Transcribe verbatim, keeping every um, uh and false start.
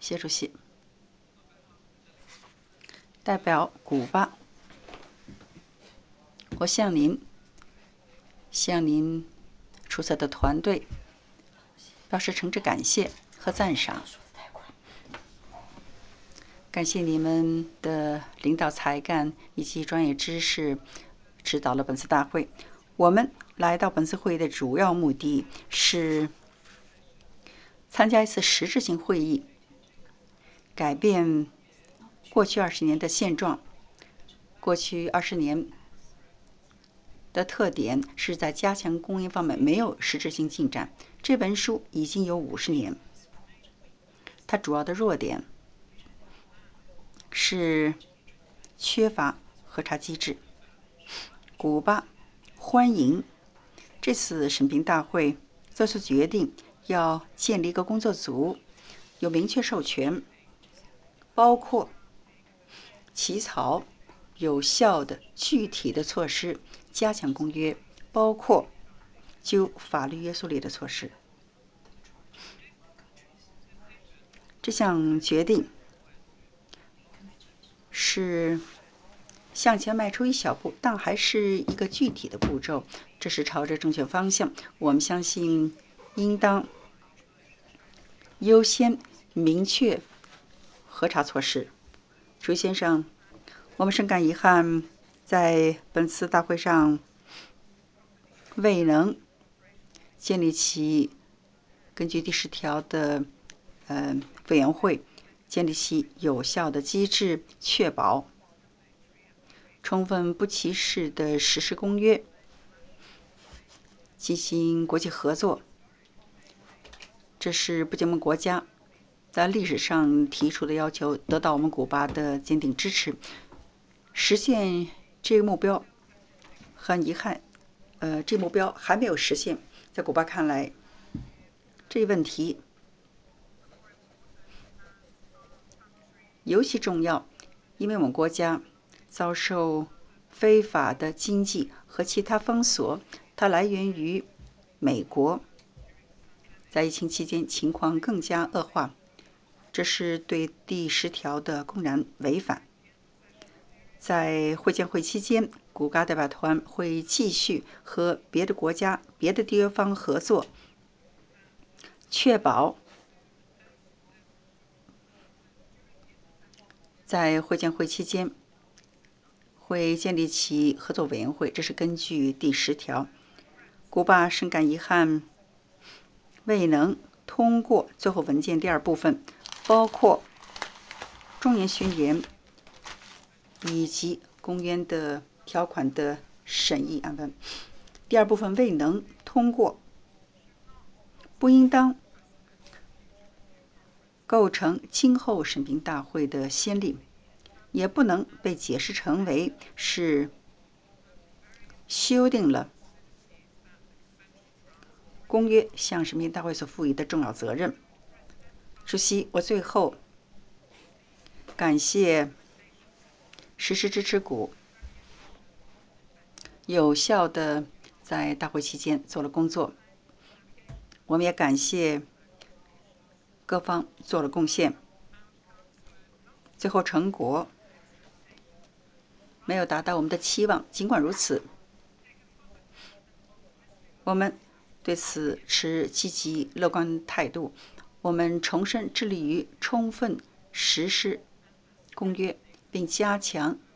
谢主席。代表古巴，我向您、向您出色的团队表示诚挚感谢和赞赏。感谢你们的领导才干以及专业知识，指导了本次大会。我们来到本次会议的主要目的是参加一次实质性会议，改变过去二十年的现状。过去二十年的特点是在加强供应方面没有实质性进展。这本书已经有五十年，它主要的弱点是缺乏核查机制。古巴欢迎这次审评大会做出决定，要建立一个工作组，有明确授权，包括起草有效的具体的措施，加强公约，包括就法律约束力的措施。这项决定是向前迈出一小步，但还是一个具体的步骤，这是朝着正确方向。我们相信应当优先明确核查措施。朱先生，我们深感遗憾，在本次大会上未能建立起根据第十条的呃委员会，建立起有效的机制，确保充分不歧视的实施公约，进行国际合作。这是不结盟国家在历史上提出的要求，得到我们古巴的坚定支持。实现这个目标，很遗憾，呃，这目标还没有实现。在古巴看来，这一问题尤其重要，因为我们国家遭受非法的经济和其他封锁，它来源于美国。在疫情期间，情况更加恶化，这是对第十条的公然违反。在会见会期间，古巴代表团会继续和别的国家、别的缔约方合作，确保在会见会期间会建立起合作委员会，这是根据第十条。古巴深感遗憾，未能通过最后文件第二部分，包括中英宣言以及公约的条款的审议案文。第二部分未能通过，不应当构成今后审评大会的先例，也不能被解释成为是修订了公约向审评大会所赋予的重要责任。主席，我最后感谢实施支持股有效的在大会期间做了工作，我们也感谢各方做了贡献。最后成果没有达到我们的期望，尽管如此，我们对此持积极乐观态度。我们重申致力于充分实施公约，并加强